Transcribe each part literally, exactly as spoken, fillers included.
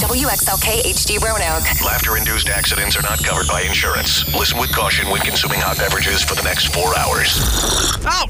W X L K H D Roanoke. Laughter-induced accidents are not covered by insurance. Listen with caution when consuming hot beverages for the next four hours. Oh!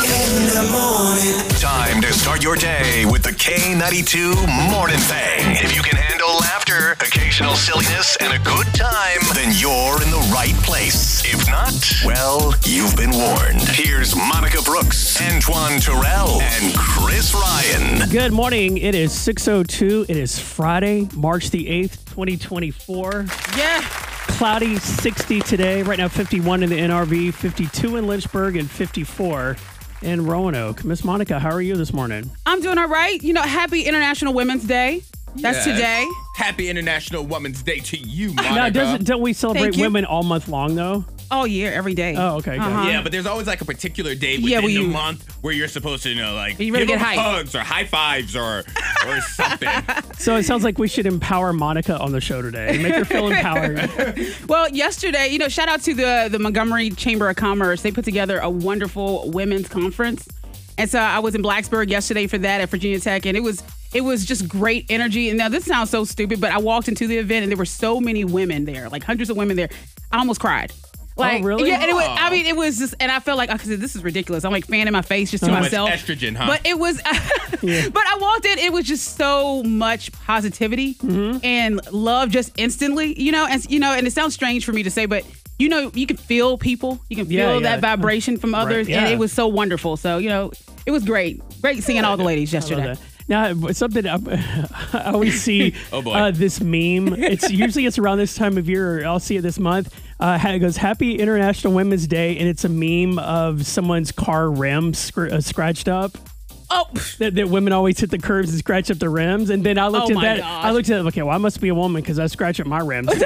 Time to start your day with the K ninety-two Morning Thang. If you can handle laughter, occasional silliness, and a good time, then you're in the right place. If not, well, you've been warned. Here's Monica Brooks, Antoine Terrell, and Chris Ryan. Good morning. It is six oh two. It is Friday, March the eighth, twenty twenty-four. Yeah. Cloudy, sixty today. Right now, fifty-one in the N R V, fifty-two in Lynchburg, and fifty-four in Roanoke. Miss Monica, how are you this morning? I'm doing all right. You know, happy International Women's Day. That's Yes. today. Happy International Women's Day to you, Monica. Now, doesn't don't we celebrate Thank you. women all month long, though? All year, every day. Oh, okay, good. Uh-huh. Yeah, but there's always like a particular day Yeah, within well, the you- month where you're supposed to, you know, like You really give get them hype. hugs or high fives or or something. So it sounds like we should empower Monica on the show today. Make her feel empowered. Well, yesterday, you know, shout out to the, the Montgomery Chamber of Commerce. They put together a wonderful women's conference. And so I was in Blacksburg yesterday for that at Virginia Tech, and it was it was just great energy. And now this sounds so stupid, but I walked into the event and there were so many women there, like hundreds of women there. I almost cried. Like, really? Yeah, and it was, I mean, it was just, and I felt like, I said, this is ridiculous. I'm like fanning my face just to Too much myself. estrogen, huh? But it was, Yeah. but I walked in, it was just so much positivity and love just instantly, you know, and, you know, and it sounds strange for me to say, but you know, you can feel people, you can Yeah, feel yeah. that vibration from others, yeah. and it was so wonderful. So, you know, it was great. Great seeing all the ladies I love yesterday. that. Now, something I, I always see Oh, boy. uh, this meme. It's usually it's around this time of year, or I'll see it this month. Uh, it goes Happy International Women's Day, and it's a meme of someone's car rim scr- uh, scratched up. Oh, That, that women always hit the curves and scratch up the rims, and then I looked Oh, at my that. gosh. I looked at it. Okay, well, I must be a woman because I scratch up my rims too.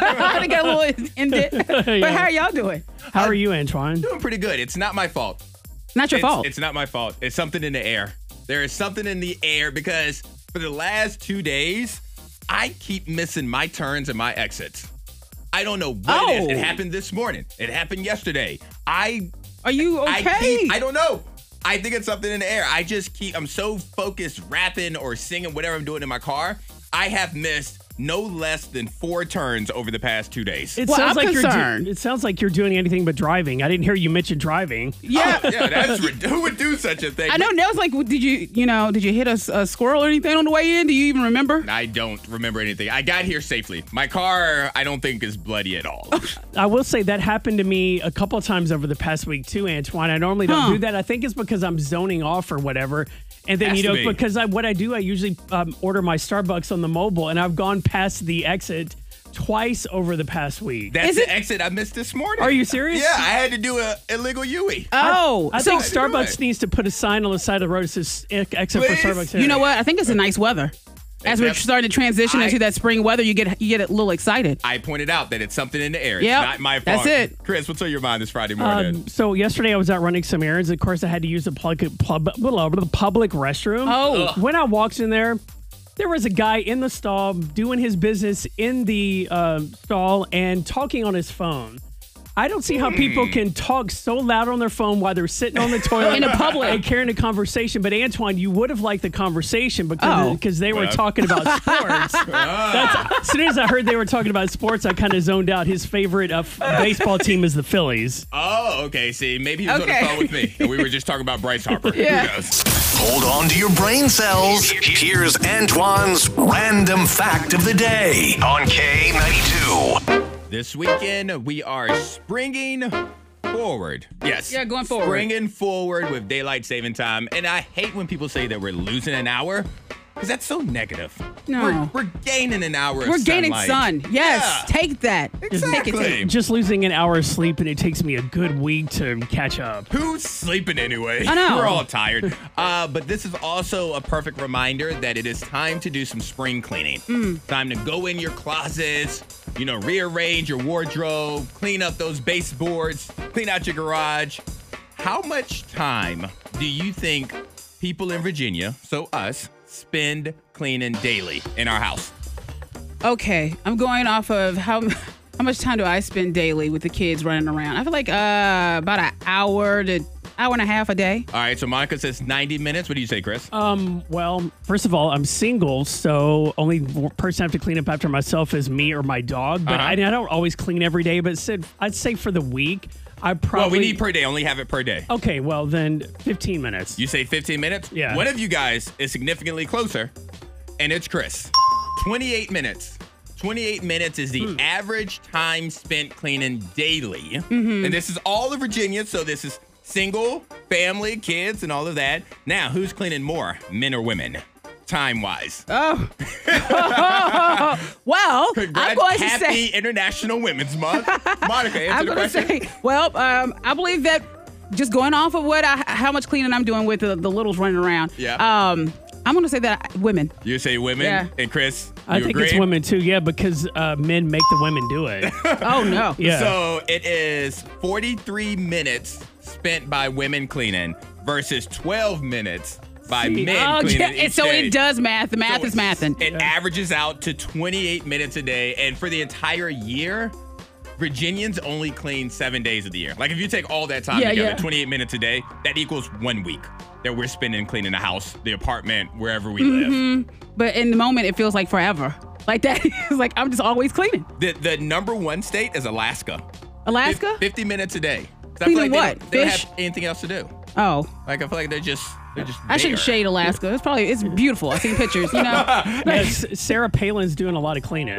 I got a little indent. But how are y'all doing? How are you, Antoine? Doing pretty good. It's not my fault. Not your it's, fault. It's not my fault. It's something in the air. There is something in the air because for the last two days, I keep missing my turns and my exits. I don't know what it is. Oh. It happened this morning. It happened yesterday. I Are you okay? I keep, I don't know. I think it's something in the air. I just keep, I'm so focused rapping or singing, whatever I'm doing in my car. I have missed no less than four turns over the past two days. It Well, sounds I'm like you're. concerned. Do- it sounds like you're doing anything but driving. I didn't hear you mention driving. yeah. Oh, yeah, that's rid- who would do such a thing? I know Nell's like, did you, you know, did you hit a, s- a squirrel or anything on the way in? Do you even remember? I don't remember anything. I got here safely. My car, I don't think is bloody at all. I will say that happened to me a couple of times over the past week too, Antoine. I normally don't Huh. do that. I think it's because I'm zoning off or whatever. And then, Has you to know, be. because I, what I do, I usually um, order my Starbucks on the mobile, and I've gone past the exit twice over the past week. That's Is the it- exit I missed this morning. Are you serious? Yeah, I had to do a illegal U-E. Oh, I so think I do Starbucks it. needs to put a sign on the side of the road that says "Ex- exit for Please? Starbucks. here." you know what? I think it's a nice weather. As we're Except starting to transition I- into that spring weather, you get you get a little excited. I pointed out that it's something in the air. Yep, It's not my fault. that's it. Chris, what's on your mind this Friday morning? Um, so yesterday I was out running some errands. Of course, I had to use the plug, plug, the public restroom. Oh. When I walked in there, there was a guy in the stall doing his business in the uh, stall and talking on his phone. I don't see how people can talk so loud on their phone while they're sitting on the toilet In the public. and carrying a conversation. But Antoine, you would have liked the conversation because Oh. because they were Well. talking about sports. That's, as soon as I heard they were talking about sports, I kind of zoned out. His favorite uh, f- baseball team is the Phillies. oh, okay. See, maybe he was on Okay. the phone with me, and we were just talking about Bryce Harper. Yeah. Who knows? Hold on to your brain cells. Here's Antoine's random fact of the day on K ninety-two. This weekend, we are springing forward. Yes. Yeah, going forward. Springing forward with daylight saving time. And I hate when people say that we're losing an hour because that's so negative. No. We're, we're gaining an hour of We're gaining sunlight. sun. Yes, Yeah. take that. Exactly. Take it. Just losing an hour of sleep, and it takes me a good week to catch up. Who's sleeping anyway? I know. We're all tired. Uh, but this is also a perfect reminder that it is time to do some spring cleaning. Mm. Time to go in your closets, you know, rearrange your wardrobe, clean up those baseboards, clean out your garage. How much time do you think people in Virginia, so us, spend cleaning daily in our house? Okay, I'm going off of how how much time do I spend daily with the kids running around? I feel like uh, about an hour to hour and a half a day. All right, so Monica says ninety minutes. What do you say, Chris? Um, well, first of all, I'm single, so only person I have to clean up after myself is me or my dog. But Uh-huh. I, I don't always clean every day. But said I'd say for the week, I probably. Well, we need per day. Only have it per day. Okay, well then, fifteen minutes. You say fifteen minutes? Yeah. One of you guys is significantly closer, and it's Chris. twenty-eight minutes. twenty-eight minutes is the Hmm. average time spent cleaning daily. Mm-hmm. And this is all of Virginia, so this is single, family, kids, and all of that. Now, who's cleaning more, men or women, time-wise? Oh. Well, I'm going to Happy say. International Women's Month. Monica, answer I'm the going to question. say. Well, um, I believe that just going off of what I, how much cleaning I'm doing with the, the littles running around. Yeah. Um, I'm going to say that I- women. You say women, Yeah. and Chris, I you think agree? it's women too, yeah, because uh, men make the women do it. Oh no. Yeah. So it is forty-three minutes spent by women cleaning versus twelve minutes by See, men Oh, cleaning. yeah. each And so day. it does math. The math So is mathing. It averages out to twenty-eight minutes a day. And for the entire year, Virginians only clean seven days of the year. Like if you take all that time Yeah, together, yeah. twenty-eight minutes a day, that equals one week that we're spending cleaning the house, the apartment, wherever we Mm-hmm. live. But in the moment, it feels like forever. Like that. It's like I'm just always cleaning. The, the number one state is Alaska. Alaska? Fif- fifty minutes a day. So I Cleaning feel like what? They don't, they don't Fish? have anything else to do. Oh. Like I feel like they're just they're just. I shouldn't there. shade Alaska. It's probably it's beautiful. I've seen pictures, you know. Yes, Sarah Palin's doing a lot of cleaning.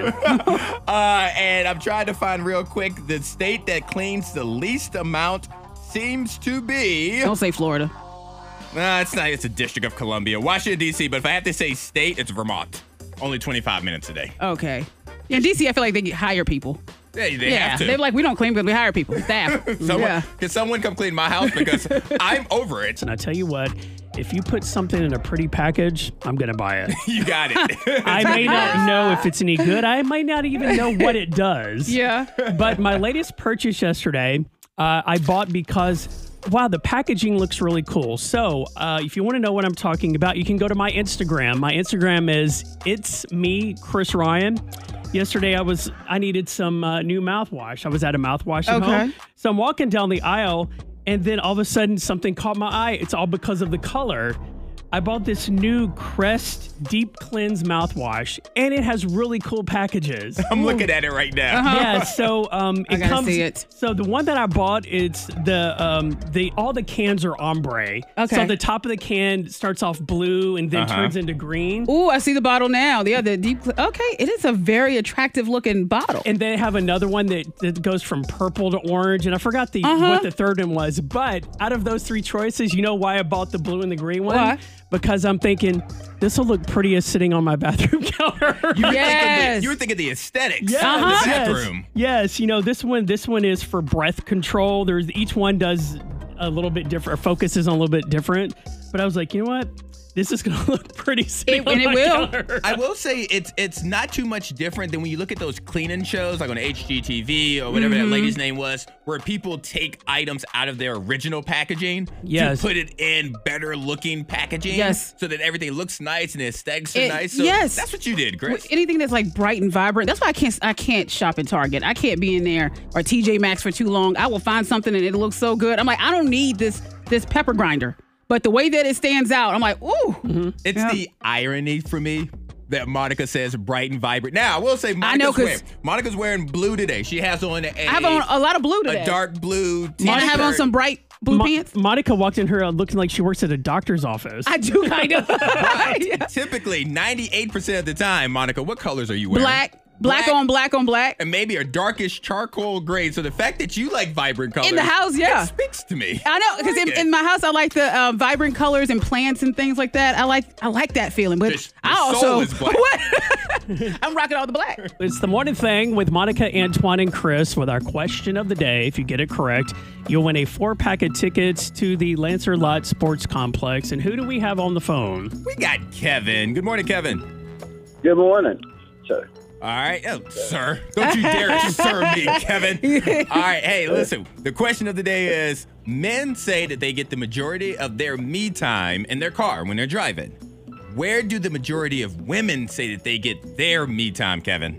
Uh, and I'm trying to find real quick the state that cleans the least amount seems to be. Don't say Florida. Nah, it's not. It's a District of Columbia, Washington D C. But if I have to say state, it's Vermont. Only twenty-five minutes a day. Okay. In D C, I feel like they get hire people. Yeah, they yeah. have to. They're like, we don't clean because we hire people. Staff. Someone, yeah. Can someone come clean my house because I'm over it. And I tell you what, if you put something in a pretty package, I'm going to buy it. You got it. I may not know if it's any good. I might not even know what it does. Yeah. But my latest purchase yesterday, uh, I bought because, wow, the packaging looks really cool. So uh, if you want to know what I'm talking about, you can go to my Instagram. My Instagram is It's Me, Chris Ryan. Yesterday, I was I needed some uh, new mouthwash. I was at a mouthwash at Okay. home. So I'm walking down the aisle, and then all of a sudden, something caught my eye. It's all because of the color. I bought this new Crest Deep Cleanse mouthwash, and it has really cool packages. I'm looking at it right now. Yeah, so um, it I gotta comes. see it. So the one that I bought, it's the um, the all the cans are ombre. Okay. So the top of the can starts off blue and then Uh-huh. turns into green. Ooh, I see the bottle now. The other deep. cl- Okay, it is a very attractive looking bottle. And they have another one that, that goes from purple to orange, and I forgot the Uh-huh. what the third one was. But out of those three choices, you know why I bought the blue and the green one? Why? Because I'm thinking this will look pretty as sitting on my bathroom counter. You were, Yes. thinking the, you were thinking the aesthetics Yes, of the Uh-huh. yes, bathroom. yes. You know, this one this one is for breath control. There's each one does a little bit different, or focuses on a little bit different. But I was like, you know what? This is gonna look pretty sitting It- on and it my will. counter. I will say it's it's not too much different than when you look at those cleaning shows like on H G T V or whatever Mm-hmm. that lady's name was, where people take items out of their original packaging Yes. to put it in better looking packaging. Yes. So that everything looks nice and the aesthetics are It- nice. So yes. that's what you did, Chris. Anything that's like bright and vibrant. That's why I can't I can't shop in Target. I can't be in there or T J Maxx for too long. I will find something and it looks so good. I'm like, I don't need this this pepper grinder. But the way that it stands out, I'm like, ooh. It's Yeah. the irony for me that Monica says bright and vibrant. Now, I will say Monica's, know, 'cause- wearing, Monica's wearing blue today. She has on a, I have on a lot of blue today. a dark blue and t-shirt. I have on some bright blue Mo- pants. Monica walked in here uh, looking like she works at a doctor's office. I do kind of. Yeah. Typically, ninety-eight percent of the time, Monica, what colors are you wearing? Black. Black on black on black. And maybe a darkish charcoal gray. So the fact that you like vibrant colors. In the house, yeah. It speaks to me. I know, because like in, it. in my house, I like the uh, vibrant colors and plants and things like that. I like I like that feeling. But Your- I your also soul is black. what? I'm rocking all the black. It's the morning thing with Monica, Antoine, and Chris with our question of the day. If you get it correct, you'll win a four pack of tickets to the Lancer Lot Sports Complex. And who do we have on the phone? We got Kevin. Good morning, Kevin. Good morning, sir. All right. Oh, sir. Don't you dare sir me, Kevin. All right. Hey, listen. The question of the day is men say that they get the majority of their me time in their car when they're driving. Where do the majority of women say that they get their me time, Kevin?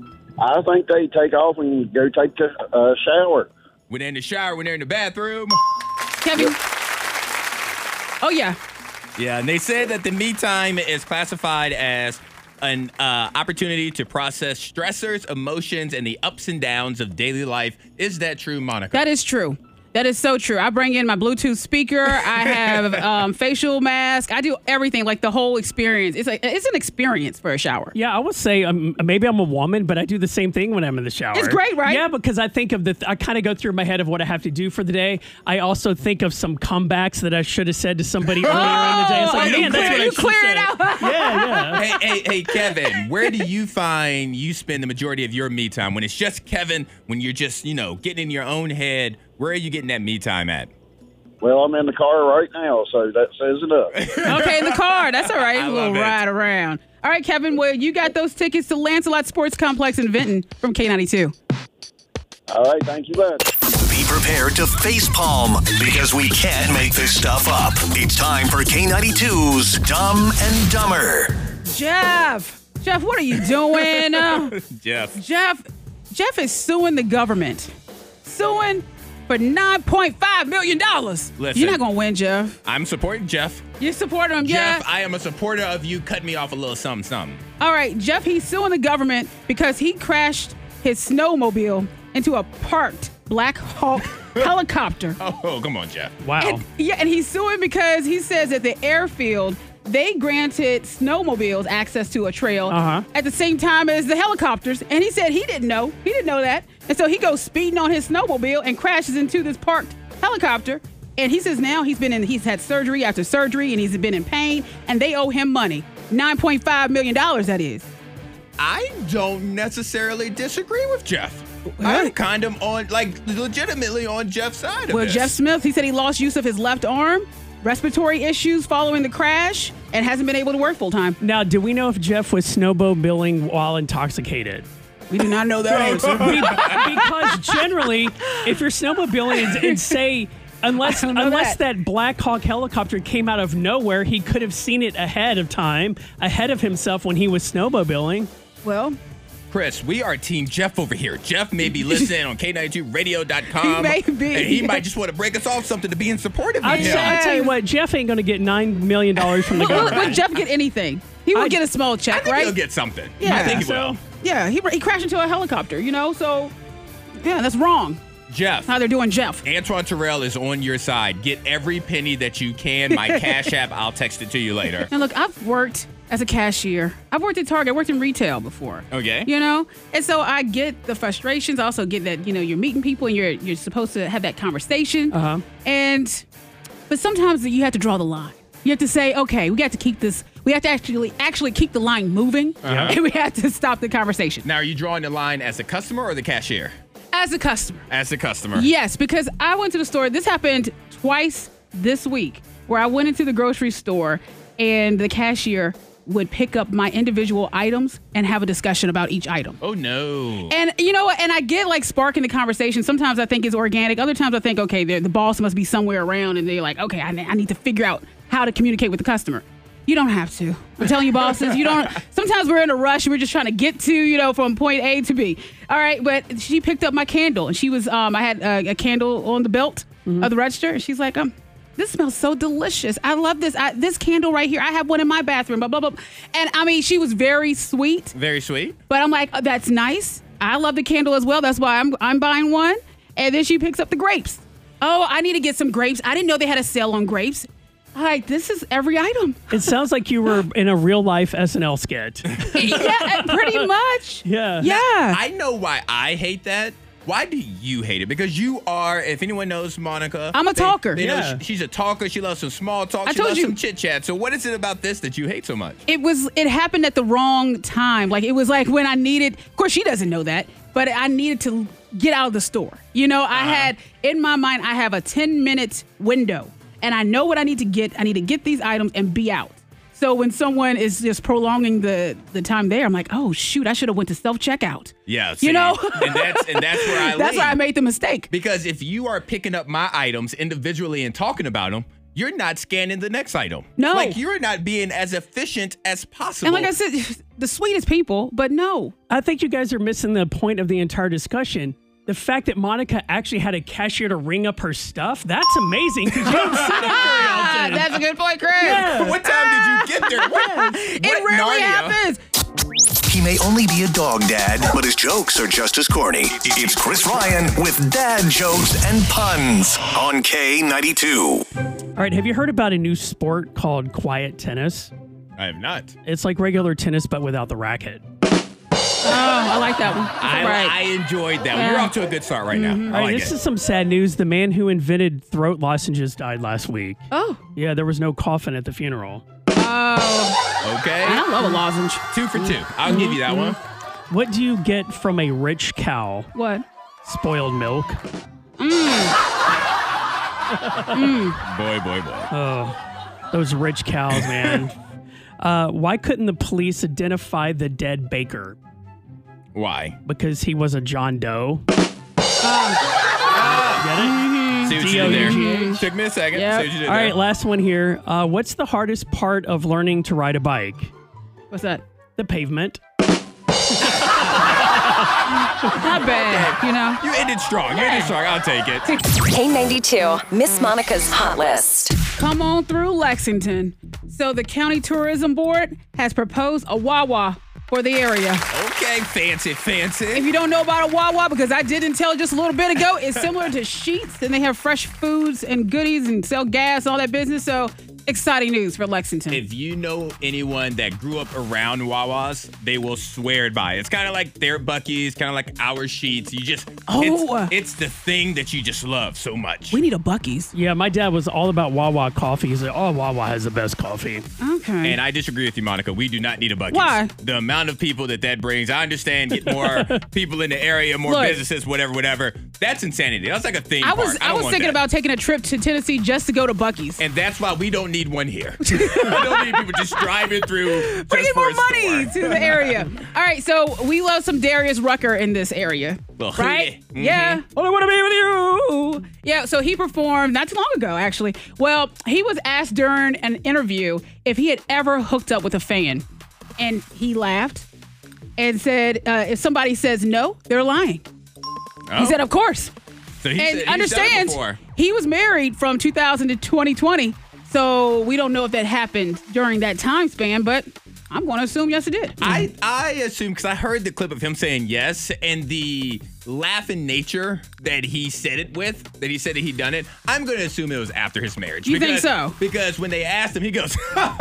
I think they take off and go take a uh, shower. When they're in the shower, when they're in the bathroom. Kevin, Oh, yeah. Yeah, and they said that the me time is classified as an uh, opportunity to process stressors, emotions, and the ups and downs of daily life. Is that true, Monica? That is true. That is so true. I bring in my Bluetooth speaker. I have um, facial mask. I do everything, like the whole experience. It's like it's an experience for a shower. Yeah, I would say um, maybe I'm a woman, but I do the same thing when I'm in the shower. It's great, right? Yeah, because I think of the, th- I kind of go through my head of what I have to do for the day. I also think of some comebacks that I should have said to somebody earlier in the day. It's like, Oh, man, that's what I you should clear it have said. out. Yeah, yeah. hey, hey, hey, Kevin, where do you find you spend the majority of your me time? When it's just Kevin, when you're just, you know, getting in your own head, where are you getting that me time at? Well, I'm in the car right now, so that says enough. Okay, in the car. That's all right. I A little love it. ride around. All right, Kevin, well, you got those tickets to Lancelot Sports Complex in Vinton from K ninety-two. All right, thank you much. Be prepared to facepalm because we can't make this stuff up. It's time for K ninety-two's Dumb and Dumber. Jeff. Jeff, what are you doing? Uh, Jeff. Jeff, Jeff is suing the government. Suing for nine point five million dollars. Listen. You're not going to win, Jeff. I'm supporting Jeff. You support him, yeah? Jeff, I am a supporter of you cutting me off a little something, something. All right, Jeff, he's suing the government because he crashed his snowmobile into a parked Black Hawk helicopter. Oh, come on, Jeff. Wow. And, yeah, and he's suing because he says that the airfield, they granted snowmobiles access to a trail Uh-huh. at the same time as the helicopters. And he said he didn't know. He didn't know that. And so he goes speeding on his snowmobile and crashes into this parked helicopter. And he says now he's been in, he's had surgery after surgery and he's been in pain and they owe him money. nine point five million dollars, that is. I don't necessarily disagree with Jeff. I'm kind of on, like, legitimately on Jeff's side of Well, this. Jeff Smith, he said he lost use of his left arm, respiratory issues following the crash, and hasn't been able to work full time. Now, do we know if Jeff was snowmobiling while intoxicated? We do not know that answer. Be- because generally, if you're snowmobiling and, and say, unless I don't know unless that. that. Black Hawk helicopter came out of nowhere, he could have seen it ahead of time, ahead of himself when he was snowmobiling. Well, Chris, we are Team Jeff over here. Jeff may be listening on K ninety-two radio dot com. He may be. And he might just want to break us off something to be in support of I him. tell, I tell you what, Jeff ain't going to get nine million dollars from the will, will, government. will Jeff get anything? He will I- get a small I check, think right? he'll get something. Yeah. I think he So- will. Yeah, he, he crashed into a helicopter, you know, so yeah, that's wrong. Jeff, How they're doing Jeff. Antoine Terrell is on your side. Get every penny that you can. My Cash App, I'll text it to you later. And look, I've worked as a cashier. I've worked at Target. I worked in retail before. Okay. You know? And so I get the frustrations. I also get that, you know, you're meeting people and you're you're supposed to have that conversation. Uh-huh. And but sometimes you have to draw the line. You have to say, okay, we got to keep this, we have to actually actually keep the line moving. And we have to stop the conversation. Now, are you drawing the line as a customer or the cashier? As a customer. As a customer. Yes, because I went to the store. This happened twice this week where I went into the grocery store and the cashier would pick up my individual items and have a discussion about each item. Oh, no. And you know what? And I get like sparking the conversation. Sometimes I think it's organic. Other times I think, okay, the the boss must be somewhere around and they're like, okay, I, I need to figure out how to communicate with the customer. You don't have to. I'm telling you, bosses, you don't. Sometimes we're in a rush. We're just trying to get to, you know, from point A to B. All right. But she picked up my candle and she was, um, I had a, a candle on the belt of the register. And she's like, um, this smells so delicious. I love this. I, this candle right here. I have one in my bathroom, blah, blah, blah. And I mean, she was very sweet, Very sweet. but I'm like, oh, that's nice. I love the candle as well. That's why I'm, I'm buying one. And then she picks up the grapes. Oh, I need to get some grapes. I didn't know they had a sale on grapes. All right, this is every item. It sounds like you were in a real life S N L sketch. Yeah, pretty much. Yeah. Yeah. I know why I hate that. Why do you hate it? Because you are, if anyone knows Monica, I'm a they- talker. They know Yeah. she- she's a talker. She loves some small talk. I she told loves you. some chit chat. So what is it about this that you hate so much? It was, it happened at the wrong time. Like, it was like when I needed, of course, she doesn't know that, but I needed to get out of the store. You know, I had, in my mind, I have a ten minute window and I know what I need to get. I need to get these items and be out. So when someone is just prolonging the, the time there, I'm like, oh, shoot, I should have went to self-checkout. Yeah, You know? and that's and that's where I That's lean. where I made the mistake. Because if you are picking up my items individually and talking about them, you're not scanning the next item. No. Like, you're not being as efficient as possible. And like I said, the sweetest people, but no. I think you guys are missing the point of the entire discussion. the fact that Monica actually had a cashier to ring up her stuff, that's amazing because you don't see that very often. That's a good point, Chris. Yeah. What time did you get there? What, It what rarely Narnia? happens. He may only be a dog dad, but his jokes are just as corny. It's Chris Ryan with dad jokes and puns on K ninety-two. All right, have you heard about a new sport called quiet tennis? I have not. It's like regular tennis, but without the racket. Oh, I like that one. I, right. I enjoyed that. Yeah. You're off to a good start right now. I All right, like this it. is some sad news. The man who invented throat lozenges died last week. oh. Yeah, there was no coffin at the funeral. Oh. Okay. I love a lozenge. Two for two. I'll give you that one. What do you get from a rich cow? What? Spoiled milk. Boy, boy, boy. Oh, those rich cows, man. uh, why couldn't the police identify the dead baker? Why? Because he was a John Doe. Get it? See what you did D O U G there. H. Took me a second. Yep. See what you did All there. right, last one here. Uh, what's the hardest part of learning to ride a bike? What's that? The pavement. Not bad, you know. You ended strong. You ended strong. I'll take it. K ninety-two, Miss Monica's Hot List. Come on through Lexington. So the County Tourism Board has proposed a Wawa for the area. Okay, fancy, If fancy. you don't know about a Wawa, because I didn't tell just a little bit ago, it's similar to Sheetz, and they have fresh foods and goodies and sell gas, all that business. So exciting news for Lexington. If you know anyone that grew up around Wawas, they will swear by it. It's kind of like their Buc-ee's, kind of like our Sheets. You just, Oh. it's, it's the thing that you just love so much. we need a Buc-ee's. Yeah, my dad was all about Wawa coffee. He's like, oh, Wawa has the best coffee. Okay. And I disagree with you, Monica. We do not need a Buc-ee's. Why? The amount of people that that brings, I understand, get more people in the area, more Look. businesses, whatever, whatever. That's insanity. That's like a theme I was park. I, don't was want thinking that. about taking a trip to Tennessee just to go to Buc-ee's. And that's why we don't need one here. we don't need people just driving through just Bring for more a money store. to the area. All right, so we love some Darius Rucker in this area, Well, right? yeah. Mhm. Yeah. Well, I want to be with you. Yeah, so he performed not too long ago, actually. Well, he was asked during an interview if he had ever hooked up with a fan, and he laughed and said, uh, "If somebody says no, they're lying." Oh. He said, "Of course." So he and said, he's done it understand, before. he was married from two thousand to twenty twenty, so we don't know if that happened during that time span, but I'm going to assume yes, it did. I, I assume, because I heard the clip of him saying yes, and the laughing nature that he said it with, that he said that he'd done it, I'm going to assume it was after his marriage. You think because, so? Because when they asked him, he goes,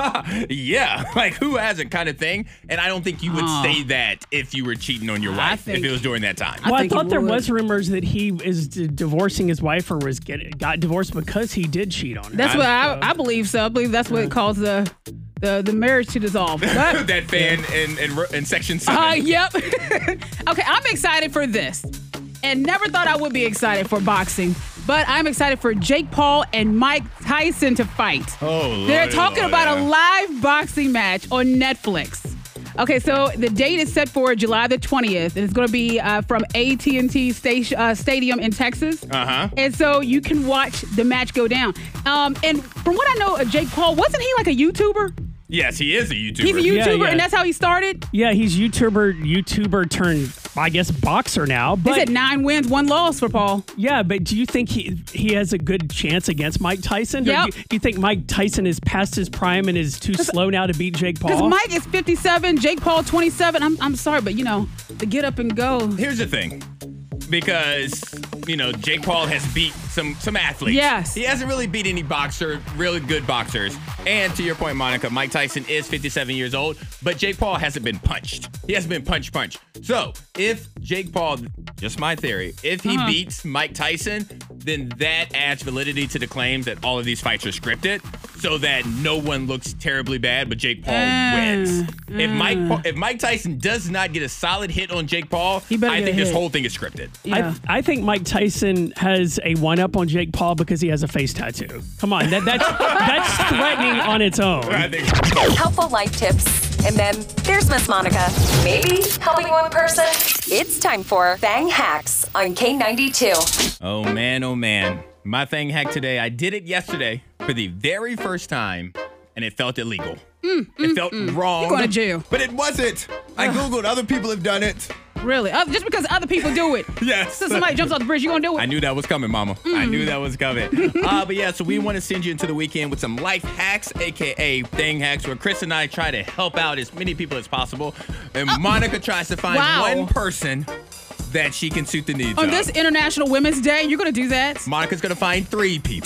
yeah, like who hasn't kind of thing. And I don't think you would Oh. say that if you were cheating on your I wife, think- if it was during that time. I Well, I, think he thought there would. was rumors that he is d- divorcing his wife or was get, got divorced because he did cheat on her. That's what I, So- I believe so. I believe that's what caused the the, the marriage to dissolve. But, that fan in, in, in section seven. uh, yep. Okay, I'm excited for this. And never thought I would be excited for boxing. But I'm excited for Jake Paul and Mike Tyson to fight. Oh, Lord, They're talking Lord, about yeah. a live boxing match on Netflix. Okay, so the date is set for July the twentieth, and it's going to be uh, from A T and T station, uh, Stadium in Texas. Uh-huh. And so you can watch the match go down. Um, and from what I know of Jake Paul, wasn't he like a YouTuber? Yes, he is a YouTuber. He's a YouTuber, Yeah, yeah. and that's how he started. Yeah, he's YouTuber, YouTuber turned, I guess, boxer now. He But said nine wins, one loss for Paul. yeah, but do you think he he has a good chance against Mike Tyson? Or Yep. do, you, do you think Mike Tyson is past his prime and is too slow now to beat Jake Because Paul? Mike is fifty-seven, Jake Paul twenty-seven. I'm I'm sorry, but you know, the get up and go. Here's the thing. Because, you know, Jake Paul has beat some some athletes. Yes. He hasn't really beat any boxer, really good boxers. And to your point, Monica, Mike Tyson is fifty-seven years old, but Jake Paul hasn't been punched. He hasn't been punch punch. So if Jake Paul, just my theory, if he Uh-huh. beats Mike Tyson, then that adds validity to the claims that all of these fights are scripted, so that no one looks terribly bad, but Jake Paul Uh, wins. If Mike Pa- if Mike Tyson does not get a solid hit on Jake Paul, He better I get a think this hit. whole thing is scripted. Yeah. I, I think Mike Tyson has a one up on Jake Paul because he has a face tattoo. Come on, that, that's that's threatening on its own. I think Helpful life tips. And then there's Miss Monica. Maybe helping one person. It's time for Bang Hacks on K ninety-two. Oh man, oh man. My thing hack today, I did it yesterday for the very first time, and it felt illegal. it felt wrong. You're going to jail. But it wasn't. I Googled, other people have done it. Really? Uh, just because other people do it. Yes. So somebody jumps off the bridge, you gonna do it? I knew that was coming, Mama. Mm. I knew that was coming. uh, but yeah, so we want to send you into the weekend with some life hacks, a k a thing hacks, where Chris and I try to help out as many people as possible. And Oh. Monica tries to find Wow. one person that she can suit the needs On of. this International Women's Day, you're gonna do that? Monica's going to find three people.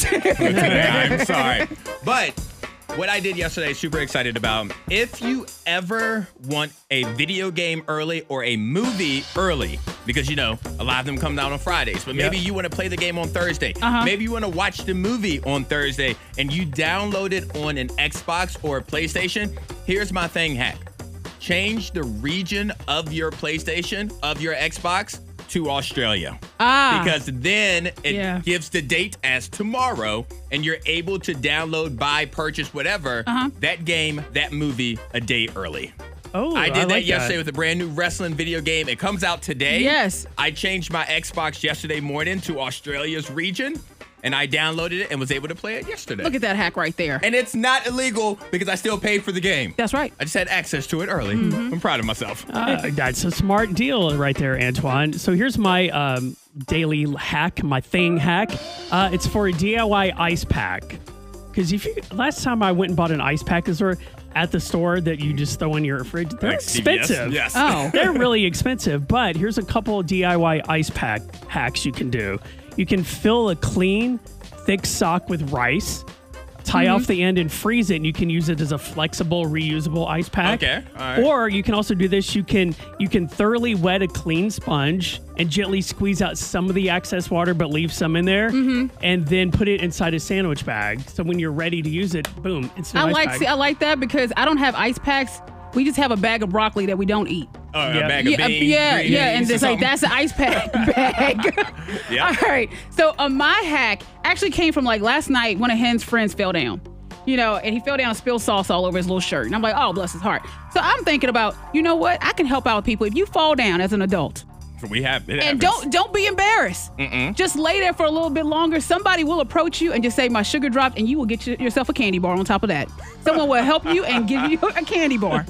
I'm sorry. But what I did yesterday, super excited about. If you ever want a video game early or a movie early, because, you know, a lot of them come out on Fridays, but maybe Yep. you want to play the game on Thursday. Uh-huh. Maybe you want to watch the movie on Thursday and you download it on an Xbox or a PlayStation. Here's my thing hack. Change the region of your PlayStation, of your Xbox, to Australia. Ah. Because then it Yeah. gives the date as tomorrow, and you're able to download, buy, purchase, whatever, Uh-huh. that game, that movie, a day early. Oh, I did that like yesterday with a brand new wrestling video game. It comes out today. Yes. I changed my Xbox yesterday morning to Australia's region, and I downloaded it and was able to play it yesterday. Look at that hack right there. And it's not illegal because I still paid for the game. That's right. I just had access to it early. Mm-hmm. I'm proud of myself. Uh, that's a smart deal right there, Antoine. So here's my um, daily hack, my thing hack. Uh, it's for a D I Y ice pack. Because if you last time I went and bought an ice pack, is there at the store that you just throw in your fridge? They're Like C V S? expensive. Yes. Oh. They're really expensive. But here's a couple of D I Y ice pack hacks you can do. You can fill a clean, thick sock with rice. Tie off the end and freeze it, and you can use it as a flexible, reusable ice pack. Okay, all right. Or you can also do this. You can you can thoroughly wet a clean sponge and gently squeeze out some of the excess water, but leave some in there, and then put it inside a sandwich bag. So when you're ready to use it, boom, instant I ice like bag. see, I like that because I don't have ice packs. We just have a bag of broccoli that we don't eat. Oh, a Yeah. bag of Yeah, uh, beans, yeah, green yeah, and beans or it's like something. that's an ice pack bag. Yeah. All right. So uh, my hack actually came from like last night. One of Hen's friends fell down, you know, and he fell down and spilled sauce all over his little shirt. And I'm like, oh, bless his heart. So I'm thinking about, you know what? I can help out people if you fall down as an adult. We have it And happens. don't don't be embarrassed. Just lay there for a little bit longer. Somebody will approach you and just say, my sugar dropped, and you will get your, yourself a candy bar on top of that. Someone will help you and give you a candy bar.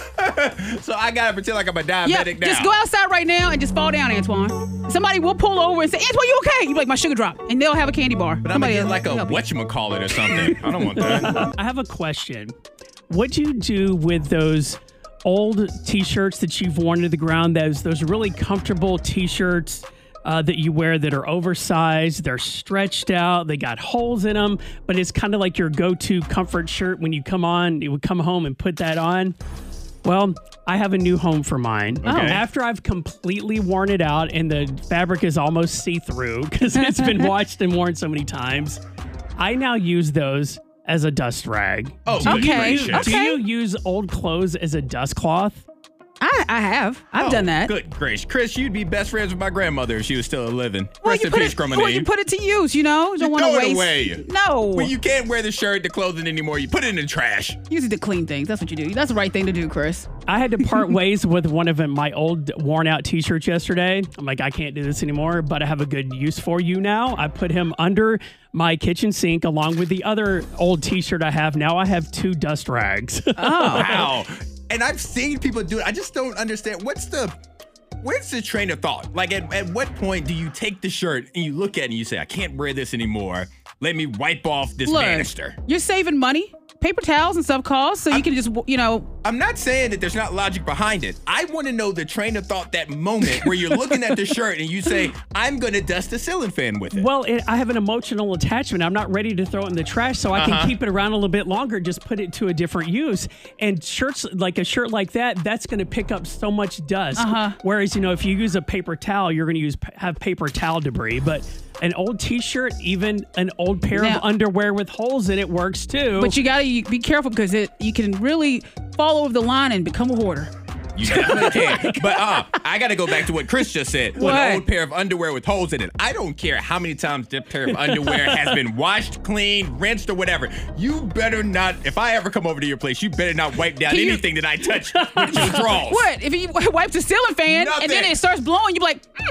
So I gotta pretend like I'm a diabetic Yeah, now. just go outside right now and just fall down, Antoine. Somebody will pull over and say, Antoine, you okay? You be like, my sugar dropped. And they'll have a candy bar. But I'm gonna Somebody get will like a help you. whatchamacallit or something. I don't want that. I have a question. What do you do with those old T-shirts that you've worn to the ground? Those those really comfortable T-shirts uh, that you wear that are oversized. They're stretched out. They got holes in them, but it's kind of like your go-to comfort shirt when you come on. You would come home and put that on. Well, I have a new home for mine. Okay. After I've completely worn it out and the fabric is almost see-through because it's been washed and worn so many times, I now use those as a dust rag. Oh, Do you- Okay, gracious. Do okay. you use old clothes as a dust cloth? I, I have. I've Oh, done that. Good gracious. Chris, you'd be best friends with my grandmother if she was still living. Well, Rest you in put peace, it, Grandma well, you Name. put it to use, you know? You don't want to throw it waste. away. No. When you can't wear the shirt, the clothing anymore, you put it in the trash. Use it to clean things. That's what you do. That's the right thing to do, Chris. I had to part ways with one of my old worn out t-shirts yesterday. I'm like, I can't do this anymore, but I have a good use for you now. I put him under my kitchen sink along with the other old t-shirt I have. Now I have two dust rags. Oh. Wow. And I've seen people do it. I just don't understand. What's the where's the train of thought? Like at, at what point do you take the shirt and you look at it and you say, I can't wear this anymore. Let me wipe off this Look, banister. you're saving money. Paper towels and stuff cost, so you can just, you know, I'm not saying that there's not logic behind it. I want to know the train of thought, that moment where you're looking at the shirt and you say, I'm going to dust a ceiling fan with it. Well, it, I have an emotional attachment. I'm not ready to throw it in the trash, so I Uh-huh. can keep it around a little bit longer, just put it to a different use. And shirts, like a shirt like that, that's going to pick up so much dust. Uh-huh. Whereas, you know, if you use a paper towel, you're going to use have paper towel debris. But an old T-shirt, even an old pair Now- of underwear with holes in it works too. but you got to be careful because it you can really fall over the line and become a hoarder. You definitely can. But uh, I got to go back to what Chris just said. What? An old pair of underwear with holes in it. I don't care how many times that pair of underwear has been washed, cleaned, rinsed, or whatever. You better not, if I ever come over to your place, you better not wipe down Can you- anything that I touch with your drawers. What? If you wipe the ceiling fan and then Nothing. it starts blowing, you be like, hmm,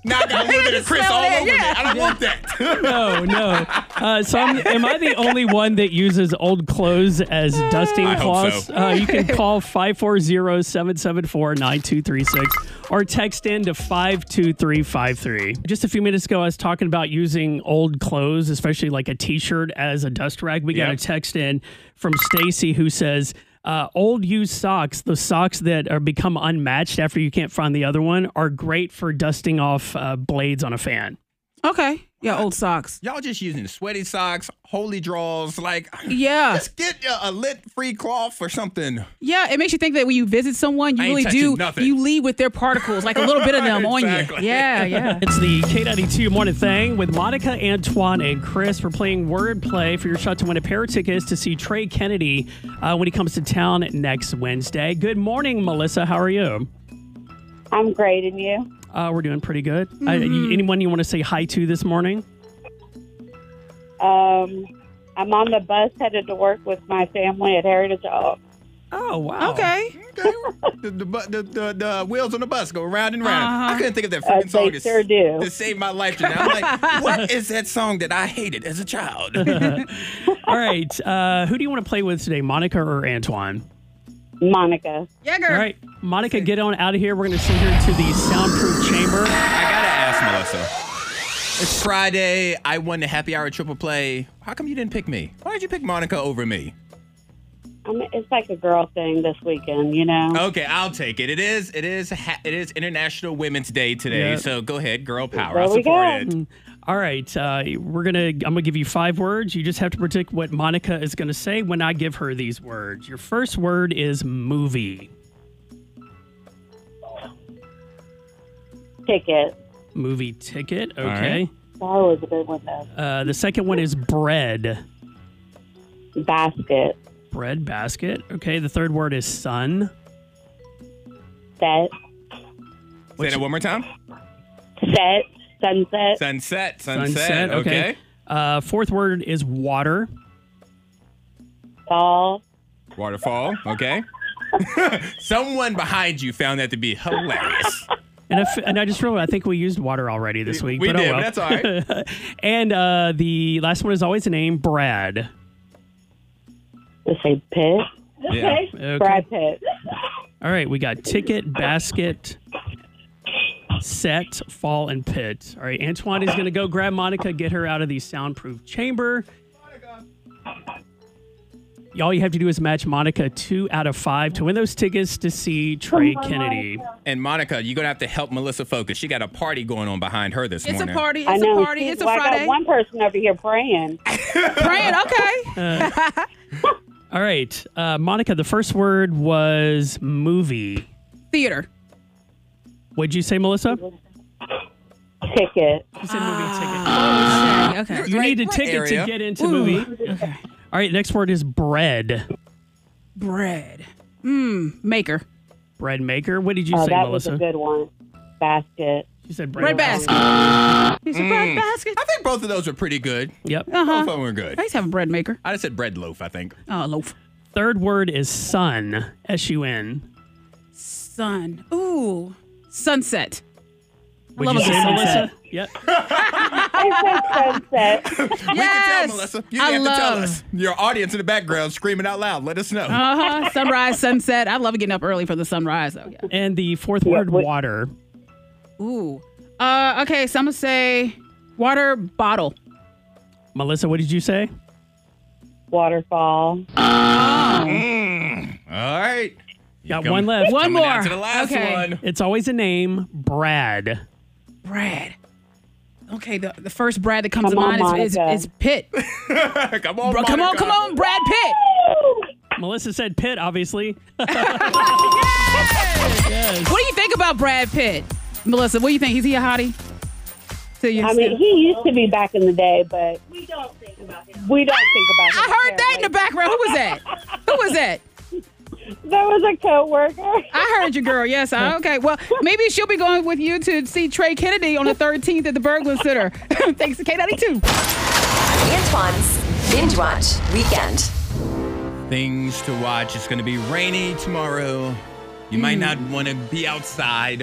Now I got a little bit of Chris Smell all it, over me. yeah. I don't want that. No, no. Uh, so I'm, am I the only one that uses old clothes as dusting I hope cloths? so. Uh, you can call five four zero, seven seven four, nine two three six or text in to five two three five three. Just a few minutes ago, I was talking about using old clothes, especially like a t-shirt as a dust rag. We got Yep. a text in from Stacy who says, Uh, old used socks, the socks that are become unmatched after you can't find the other one, are great for dusting off uh, blades on a fan. Okay. Yeah, old socks. Y'all just using sweaty socks, holy draws, like Yeah. just get a, a lit free cloth or something. Yeah, it makes you think that when you visit someone, you I ain't really touching do. nothing. You leave with their particles, like a little bit of them on you. Exactly. Yeah, yeah. It's the K ninety-two Morning Thing with Monica, Antoine, and Chris. We're playing Wordplay for your shot to win a pair of tickets to see Trey Kennedy uh, when he comes to town next Wednesday. Good morning, Melissa. How are you? I'm great, and you? Uh, we're doing pretty good. Uh, you, anyone you want to say hi to this morning? Um, I'm on the bus headed to work with my family at Heritage Hall. Oh, wow. Okay. Okay. the, the, bu- the, the, the wheels on the bus go round and round. Uh-huh. I couldn't think of that Uh, freaking song they that, sure do. that saved my life just now. I'm like, what is that song that I hated as a child? All right. Uh, who do you want to play with today, Monica or Antoine? Monica. Yeah, girl. All right. Monica, get on out of here. We're going to send her to the soundproof chamber. I gotta ask Melissa. It's Friday. I won the happy hour triple play. How come you didn't pick me? Why did you pick Monica over me? I mean, it's like a girl thing this weekend, you know? Okay, I'll take it. It is. It is. Ha- it is International Women's Day today. Yeah. So go ahead, girl power. There I'll we support go. it. All right. Uh, we're going to, I'm going to give you five words. You just have to predict what Monica is going to say when I give her these words. Your first word is movie. Ticket. Movie ticket. right. Okay. That was a good one, though. Uh, the second one is bread. Basket. Bread basket. Okay. The third word is sun. Set. Say that one more time. Set. Sunset. Sunset. Sunset. Sunset. Okay. Uh, fourth word is water. Fall. Waterfall. Okay. Someone behind you found that to be hilarious. And I, f- and I just realized I think we used water already this week. We but did, oh well. but that's all right. And uh, the last one is always a name, Brad. Let's say Pitt. Yeah. Okay. Brad Pitt. All right, we got ticket, basket, set, fall, and pit. All right, Antoine is going to go grab Monica, get her out of the soundproof chamber. All you have to do is match Monica two out of five to win those tickets to see Trey Kennedy. And Monica, you're gonna have to help Melissa focus. She got a party going on behind her this It's morning. a party. I It's know. a party. See, It's a well, I Friday. got one person over here praying. Praying. Okay. All right, uh, Monica, the first word was movie. Theater. What'd you say, Melissa? Ticket. You said movie ticket. Okay. Okay. You Right- need a right ticket area. to get into movie. Okay. All right, next word is bread. Bread. Mmm. Maker. Bread maker. What did you Oh, say, that Melissa? was a good one. Basket. She said bread, Bread basket. It's a bread basket. I think both of those are pretty good. Yep. Uh Both huh. of them were good. I used to have a bread maker. I just said bread loaf, I think. Oh, loaf. Third word is sun. S U N. Sun. Ooh. Sunset. Would love you a say, sunset. Melissa? Yep. I said sunset. We can Yes. tell, Melissa. You I have love. to tell us. Your audience in the background screaming out loud. Let us know. Uh huh. Sunrise, sunset. I love getting up early for the sunrise. though. Yeah. And the fourth word, wait. water. Ooh. Uh. Okay. So I'm gonna say water bottle. Melissa, what did you say? Waterfall. All right. Got Come- one left. One Coming more. down to the last Okay. one. It's always a name, Brad. Brad. Okay. The, the first Brad that comes Come to on, mind is, is, Monica. is Pitt. come on, Bro, come on, Monica. come on, Brad Pitt. Melissa said Pitt, obviously. What do you think about Brad Pitt, Melissa? What do you think? Is he a hottie? To you? I mean, he used to be back in the day, but we don't think about him. We don't think about him. I heard that in the background. Who was that? Who was that? That was a coworker. I heard you, girl. Yes. I, okay. Well, maybe she'll be going with you to see Trey Kennedy on the thirteenth at the Berglund Center. Thanks to K ninety-two. Antoine's Binge Watch Weekend. Things to watch. It's going to be rainy tomorrow. You might not want to be outside.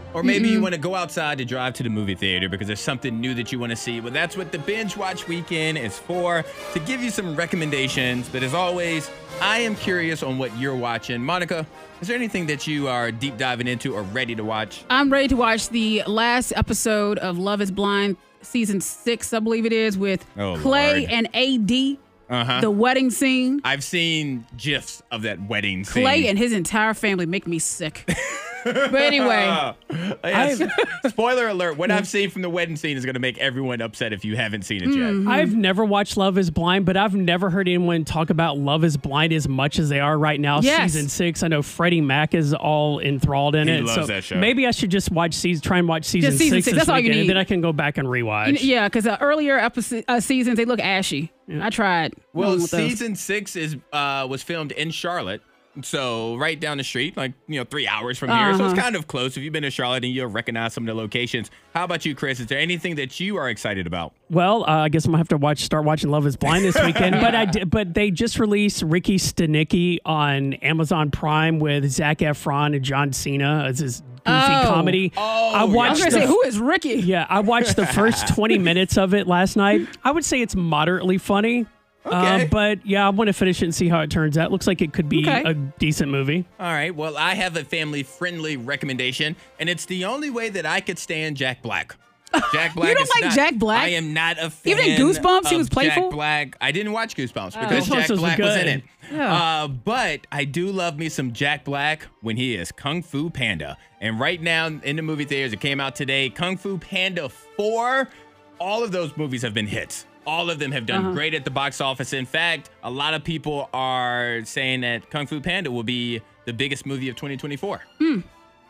Or maybe mm-hmm. you want to go outside to drive to the movie theater because there's something new that you want to see. Well, that's what the Binge Watch Weekend is for, to give you some recommendations. But as always, I am curious on what you're watching. Monica, is there anything that you are deep diving into or ready to watch? I'm ready to watch the last episode of Love is Blind, season six, I believe it is, with oh, Clay Lord. and A D. Uh-huh. The wedding scene. I've seen GIFs of that wedding scene. Clay and his entire family make me sick. But anyway. yes. Spoiler alert, what I've seen from the wedding scene is going to make everyone upset if you haven't seen it yet. Mm-hmm. I've never watched Love is Blind, but I've never heard anyone talk about Love is Blind as much as they are right now. Yes. Season six. I know Freddie Mac is all enthralled in he it. Loves so that show. Maybe I should just watch season, try and watch season, Just season six, six. this That's all you weekend, need. and then I can go back and rewatch. Yeah, because uh, earlier episode, uh, seasons, they look ashy. Yeah. I tried. Well, with those. season six is uh, was filmed in Charlotte. So right down the street, like, you know, three hours from here. Uh-huh. So it's kind of close. If you've been to Charlotte and you'll recognize some of the locations. How about you, Chris? Is there anything that you are excited about? Well, uh, I guess I'm gonna have to watch, start watching Love is Blind this weekend. but I did, but they just released Ricky Stenicki on Amazon Prime with Zac Efron and John Cena as his goofy Oh. comedy. Oh, I I was watched going to the say, who is Ricky? Yeah, I watched the first twenty minutes of it last night. I would say it's moderately funny. Okay. Uh, but yeah, I want to finish it and see how it turns out. Looks like it could be Okay. a decent movie. All right. Well, I have a family-friendly recommendation, and it's the only way that I could stand Jack Black. Jack Black. You don't is like not- Jack Black? I am not a fan. Even in Goosebumps, he of was playful? Jack Black. I didn't watch Goosebumps Oh. because Goosebumps Jack was Black was in good. it. Yeah. Uh, but I do love me some Jack Black when he is Kung Fu Panda. And right now in the movie theaters, it came out today, Kung Fu Panda four. All of those movies have been hits. All of them have done Uh-huh. great at the box office. In fact, a lot of people are saying that Kung Fu Panda will be the biggest movie of twenty twenty-four. Hmm.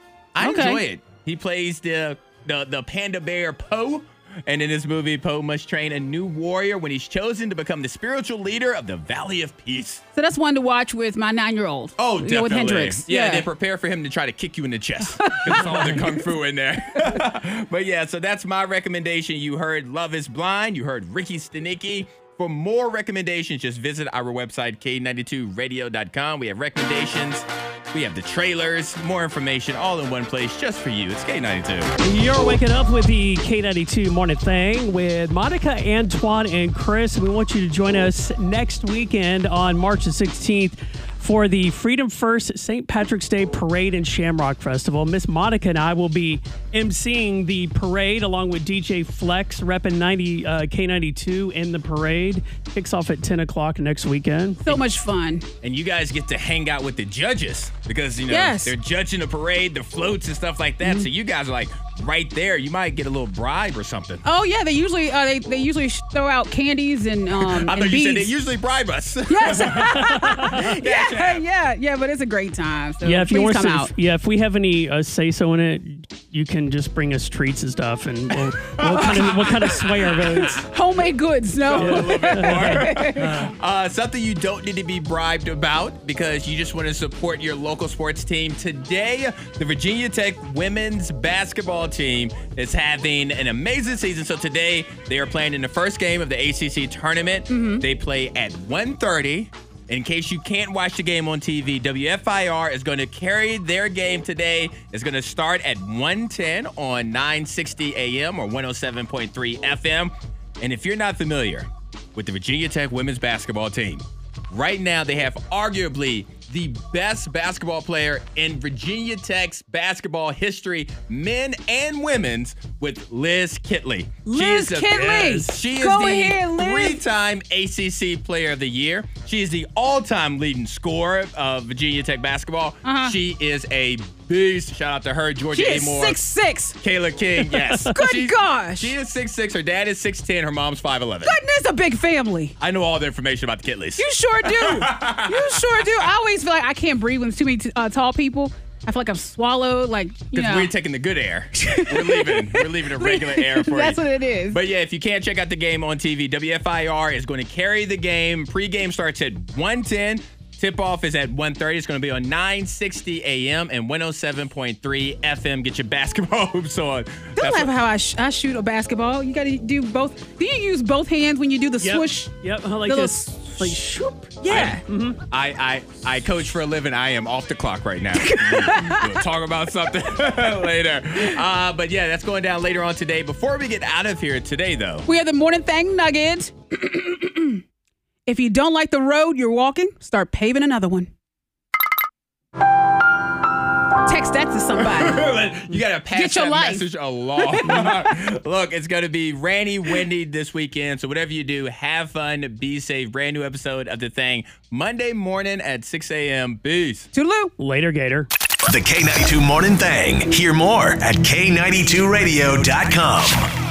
I Okay. enjoy it. He plays the, the the panda bear Po, and in this movie, Po must train a new warrior when he's chosen to become the spiritual leader of the Valley of Peace. So that's one to watch with my nine-year-old. Oh, You definitely. know, with Hendrix. Yeah, Yeah. they prepare for him to try to kick you in the chest. 'Cause it's all the kung fu in there. But yeah, so that's my recommendation. You heard Love is Blind. You heard Ricky Stenicki. For more recommendations, just visit our website, K ninety-two radio dot com. We have recommendations. We have the trailers, more information, all in one place just for you. It's K ninety-two. You're waking up with the K ninety-two Morning Thing with Monica, Antoine, and Chris. We want you to join us next weekend on March the sixteenth for the Freedom First Saint Patrick's Day Parade and Shamrock Festival. Miss Monica and I will be emceeing the parade along with D J Flex, repping ninety uh, K ninety-two in the parade. Kicks off at ten o'clock next weekend. So much fun. And you guys get to hang out with the judges because, you know, Yes. they're judging the parade, the floats and stuff like that. Mm-hmm. So you guys are like right there. You might get a little bribe or something. Oh yeah, they usually uh, they they usually sh- throw out candies and um I and thought you said they beads. usually bribe us. Yes. Yes, yeah, yeah, yeah, but it's a great time. So Yeah, if you please want come to, out. yeah, if we have any uh, say so in it, you can just bring us treats and stuff, and we'll, we'll kind of we'll kind of sway our votes. Homemade goods, no. A little bit more. uh, something you don't need to be bribed about because you just want to support your local sports team. Today, the Virginia Tech women's basketball team is having an amazing season. So today, they are playing in the first game of the A C C tournament. Mm-hmm. They play at one thirty. In case you can't watch the game on T V, W F I R is going to carry their game today. It's going to start at one ten on nine sixty A M or one oh seven point three F M. And if you're not familiar with the Virginia Tech women's basketball team, right now they have arguably the best basketball player in Virginia Tech's basketball history, men and women's, with Liz Kitley. Liz she is the Kitley. best. She is Go the ahead, Liz. three-time A C C Player of the Year. She is the all-time leading scorer of Virginia Tech basketball. Uh-huh. She is a beast. Shout out to her, Georgia She A. is Moore. six six. Kayla King, yes. Good She's- gosh. She is six six. Her dad is six ten. Her mom's five eleven. Goodness, a big family. I know all the information about the Kitleys. You sure do. You sure do. I always feel like I can't breathe when there's too many t- uh, tall people. I feel like I'm swallowed. Like, you Because know. we're taking the good air. We're leaving. We're leaving the regular air for That's you. what it is. But yeah, if you can't check out the game on T V, W F I R is going to carry the game. Pre-game starts at one ten. Tip-off is at one thirty. It's going to be on nine sixty A M and one oh seven point three F M. Get your basketball hoops on. Don't That's laugh what- how I, sh- I shoot a basketball. You got to do both. Do you use both hands when you do the Yep. swoosh? Yep. I like The little this. s- Like, shoop. Yeah. I, I I coach for a living. I am off the clock right now. We'll talk about something later. Uh, but yeah, that's going down later on today. Before we get out of here today, though. We have the morning thing nugget. If you don't like the road you're walking, start paving another one. Text that to somebody. You got to pass Get your that life. message along. Look, it's going to be rainy, windy this weekend. So whatever you do, have fun, be safe. Brand new episode of The Thing Monday morning at six a.m. Peace. Toodaloo. Later, Gator. The K ninety-two Morning Thing. Hear more at K ninety-two radio dot com.